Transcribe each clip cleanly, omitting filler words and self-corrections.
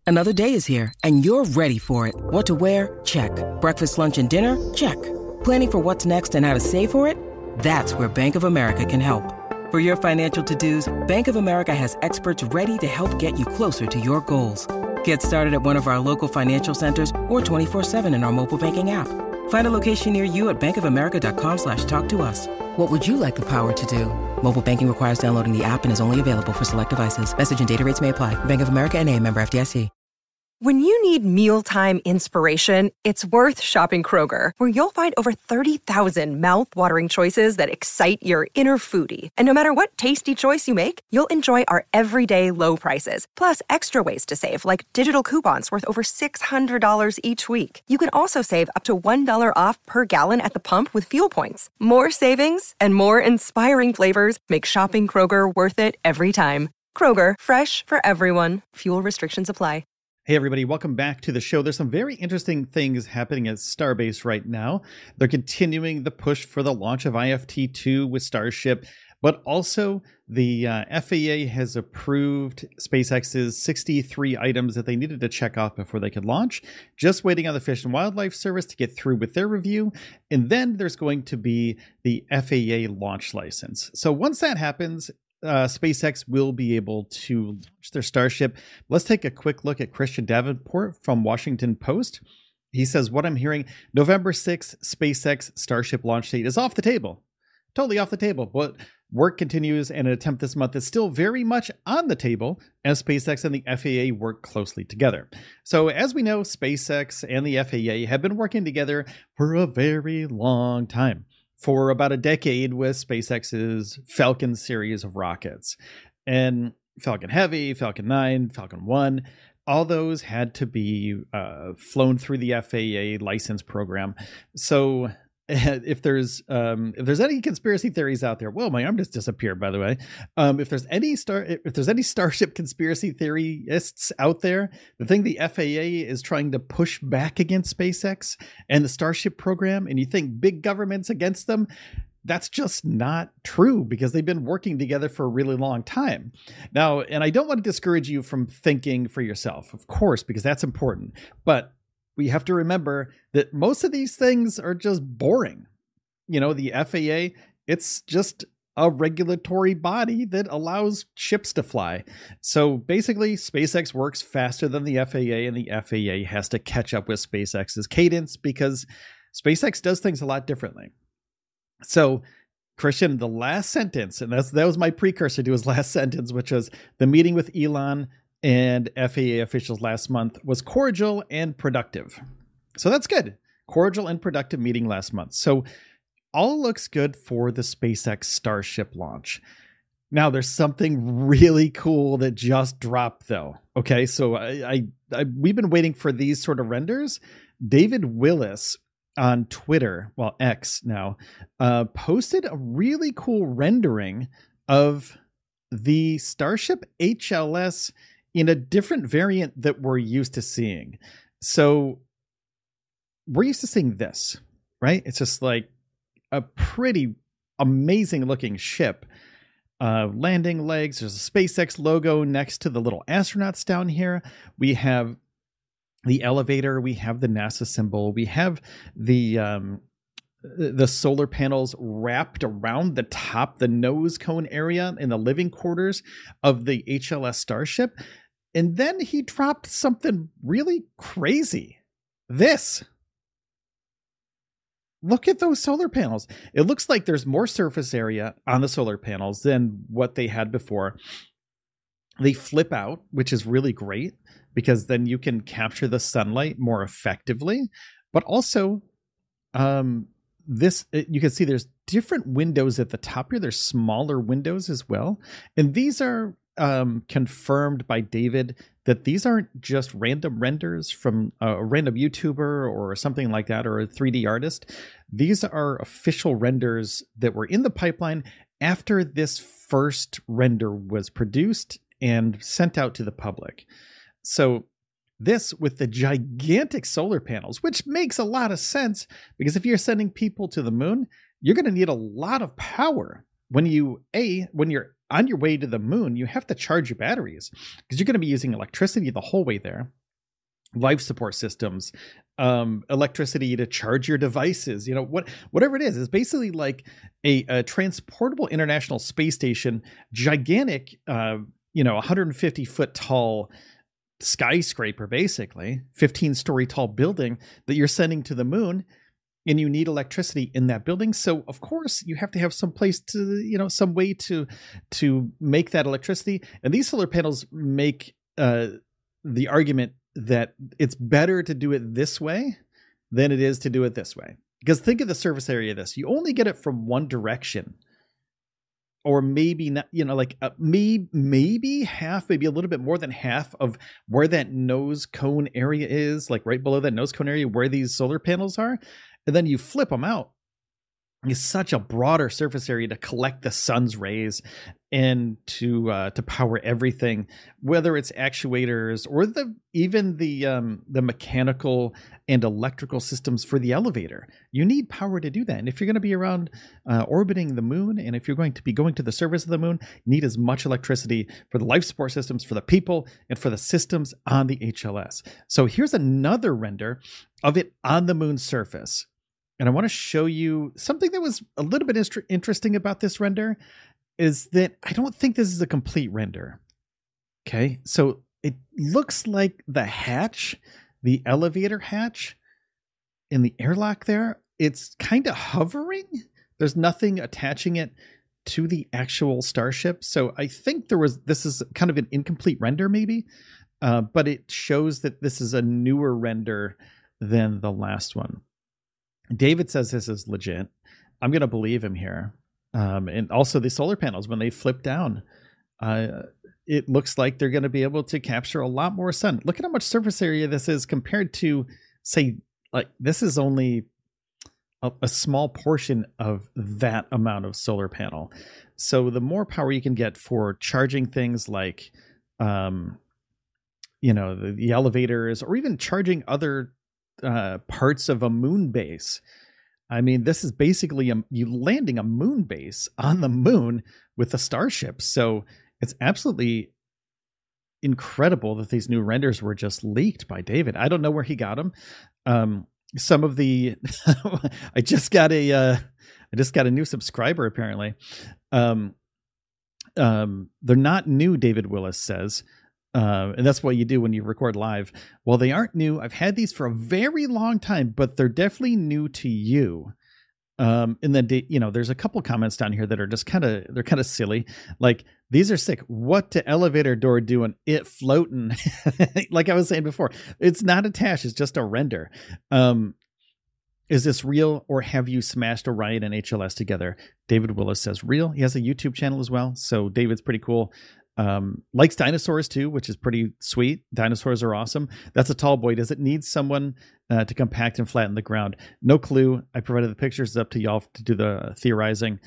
Another day is here, and you're ready for it. What to wear? Check. Breakfast, lunch, and dinner? Check. Planning for what's next and how to save for it? That's where Bank of America can help. For your financial to-dos, Bank of America has experts ready to help get you closer to your goals. Get started at one of our local financial centers or 24/7 in our mobile banking app. Find a location near you at bankofamerica.com/talktous. What would you like the power to do? Mobile banking requires downloading the app and is only available for select devices. Message and data rates may apply. Bank of America N.A., member FDIC. When you need mealtime inspiration, it's worth shopping Kroger, where you'll find over 30,000 mouth-watering choices that excite your inner foodie. And no matter what tasty choice you make, you'll enjoy our everyday low prices, plus extra ways to save, like digital coupons worth over $600 each week. You can also save up to $1 off per gallon at the pump with fuel points. More savings and more inspiring flavors make shopping Kroger worth it every time. Kroger, fresh for everyone. Fuel restrictions apply. Hey everybody, welcome back to the show. There's some very interesting things happening at Starbase right now. They're continuing the push for the launch of IFT-2 with Starship, but also the FAA has approved SpaceX's 63 items that they needed to check off before they could launch. Just waiting on the Fish and Wildlife Service to get through with their review. And then there's going to be the FAA launch license. So once that happens, SpaceX will be able to launch their Starship. Let's take a quick look at Christian Davenport from Washington Post. He says, what I'm hearing, November 6th, SpaceX Starship launch date is off the table. Totally off the table. But work continues, and an attempt this month is still very much on the table as SpaceX and the FAA work closely together. So as we know, SpaceX and the FAA have been working together for a very long time. For about a decade with SpaceX's Falcon series of rockets. And Falcon Heavy, Falcon 9, Falcon 1, all those had to be flown through the FAA license program. So if there's any conspiracy theories out there, well, my arm just disappeared, by the way. If there's any Starship conspiracy theorists out there that think the FAA is trying to push back against SpaceX and the Starship program, and you think big government's against them, that's just not true, because they've been working together for a really long time. Now, and I don't want to discourage you from thinking for yourself, of course, because that's important, but we have to remember that most of these things are just boring. You know, the FAA, it's just a regulatory body that allows ships to fly. So basically, SpaceX works faster than the FAA, and the FAA has to catch up with SpaceX's cadence because SpaceX does things a lot differently. So Christian, the last sentence, and that was my precursor to his last sentence, which was the meeting with Elon and FAA officials last month was cordial and productive. So that's good. Cordial and productive meeting last month. So all looks good for the SpaceX Starship launch. Now there's something really cool that just dropped though. Okay. So we've been waiting for these sort of renders. David Willis on Twitter, well, X now, posted a really cool rendering of the Starship HLS in a different variant that we're used to seeing. So we're used to seeing this, right? It's just like a pretty amazing looking ship. Landing legs. There's a SpaceX logo next to the little astronauts down here. We have the elevator. We have the NASA symbol. We have the solar panels wrapped around the top, the nose cone area in the living quarters of the HLS Starship. And then he dropped something really crazy. This. Look at those solar panels. It looks like there's more surface area on the solar panels than what they had before. They flip out, which is really great because then you can capture the sunlight more effectively. But also, you can see there's different windows at the top here. There's smaller windows as well. And these are confirmed by David that these aren't just random renders from a random YouTuber or something like that, or a 3D artist. These are official renders that were in the pipeline after this first render was produced and sent out to the public. So this with the gigantic solar panels, which makes a lot of sense because if you're sending people to the moon, you're going to need a lot of power. when you're on your way to the moon, you have to charge your batteries because you're going to be using electricity the whole way there. Life support systems, electricity to charge your devices, whatever it is. It's basically like a transportable international space station, gigantic, 150 foot tall skyscraper, basically 15-story tall building that you're sending to the moon. And you need electricity in that building. So of course you have to have some place to, some way to make that electricity. And these solar panels make the argument that it's better to do it this way than it is to do it this way. Because think of the surface area of this. You only get it from one direction. Or maybe not, maybe half, maybe a little bit more than half of where that nose cone area is, like right below that nose cone area where these solar panels are. And then you flip them out. It's such a broader surface area to collect the sun's rays and to power everything, whether it's actuators or even the mechanical and electrical systems for the elevator. You need power to do that. And if you're going to be around orbiting the moon, and if you're going to be going to the surface of the moon, you need as much electricity for the life support systems, for the people, and for the systems on the HLS. So here's another render of it on the moon's surface. And I want to show you something that was a little bit interesting about this render is that I don't think this is a complete render. Okay, so it looks like the hatch, the elevator hatch in the airlock there, it's kind of hovering. There's nothing attaching it to the actual starship. So I think this is kind of an incomplete render maybe, but it shows that this is a newer render than the last one. David says this is legit. I'm going to believe him here. And also the solar panels, when they flip down, it looks like they're going to be able to capture a lot more sun. Look at how much surface area this is compared to, say, like this is only a small portion of that amount of solar panel. So the more power you can get for charging things like, the elevators, or even charging other parts of a moon base. I mean, this is basically you landing a moon base on the moon with a starship. So it's absolutely incredible that these new renders were just leaked by David. I don't know where he got them. Some of the I just got a new subscriber apparently. They're not new, David Willis says. And that's what you do when you record live. Well, they aren't new. I've had these for a very long time, but they're definitely new to you. And then, there's a couple comments down here that are just kind of silly. Like, these are sick. What the elevator door doing? It floating. Like I was saying before, it's not attached. It's just a render. Is this real, or have you smashed Orion and HLS together? David Willis says real. He has a YouTube channel as well. So David's pretty cool. Likes dinosaurs too, which is pretty sweet. Dinosaurs are awesome. That's a tall boy. Does it need someone to compact and flatten the ground? No clue. I provided the pictures. It's up to y'all to do the theorizing.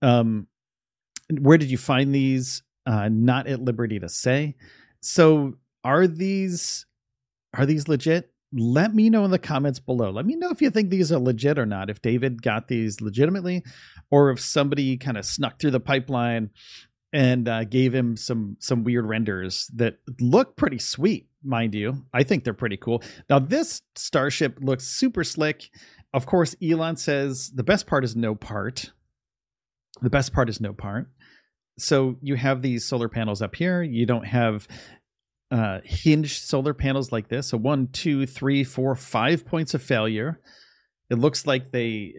Where did you find these? Not at liberty to say. So are these legit? Let me know in the comments below. Let me know if you think these are legit or not. If David got these legitimately, or if somebody kind of snuck through the pipeline and gave him some weird renders that look pretty sweet, mind you. I think they're pretty cool. Now, this starship looks super slick. Of course, Elon says the best part is no part. The best part is no part. So you have these solar panels up here. You don't have hinged solar panels like this. So 1, 2, 3, 4, 5 points of failure. It looks like they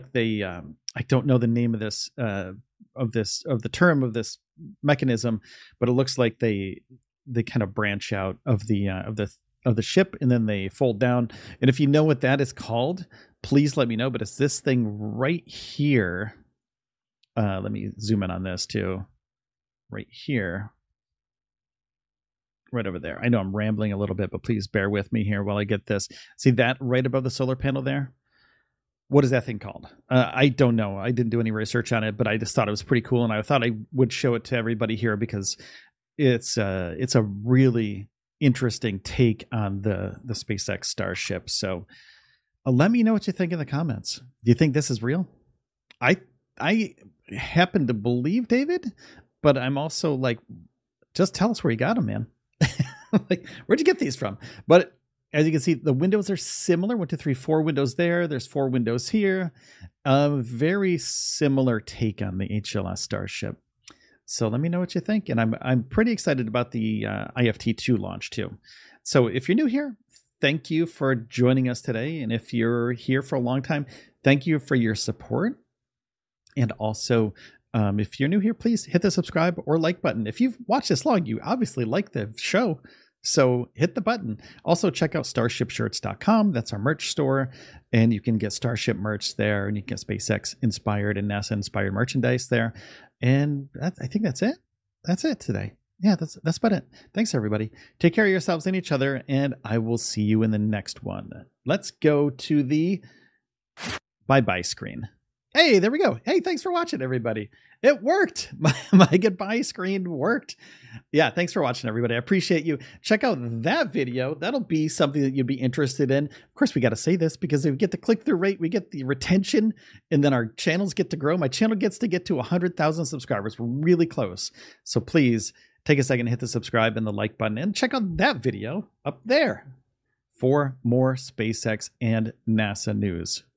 I don't know the name of this of the term of this mechanism, but it looks like they kind of branch out of the ship, and then they fold down. And if you know what that is called, please let me know. But it's this thing right here. Let me zoom in on this too. Right here. Right over there. I know I'm rambling a little bit, but please bear with me here while I get this. See that right above the solar panel there? What is that thing called? I don't know. I didn't do any research on it, but I just thought it was pretty cool, and I thought I would show it to everybody here because it's a really interesting take on the SpaceX Starship. So let me know what you think in the comments. Do you think this is real? I happen to believe David, but I'm also like, just tell us where you got them, man. Like, where'd you get these from? But as you can see, the windows are similar. 1, 2, 3, 4 windows there. There's 4 windows here. Very similar take on the HLS Starship. So let me know what you think. And I'm pretty excited about the IFT2 launch too. So if you're new here, thank you for joining us today. And if you're here for a long time, thank you for your support. And also, if you're new here, please hit the subscribe or like button. If you've watched this long, you obviously like the show. So hit the button. Also, check out starshipshirts.com. That's our merch store. And you can get Starship merch there. And you can get SpaceX inspired and NASA inspired merchandise there. And I think that's it. That's it today. Yeah, that's about it. Thanks, everybody. Take care of yourselves and each other. And I will see you in the next one. Let's go to the bye-bye screen. Hey, there we go. Hey, thanks for watching, everybody. It worked. My goodbye screen worked. Yeah, thanks for watching, everybody. I appreciate you. Check out that video. That'll be something that you'd be interested in. Of course, we got to say this because we get the click-through rate, we get the retention, and then our channels get to grow. My channel gets to get to 100,000 subscribers. We're really close. So please take a second to hit the subscribe and the like button and check out that video up there for more SpaceX and NASA news.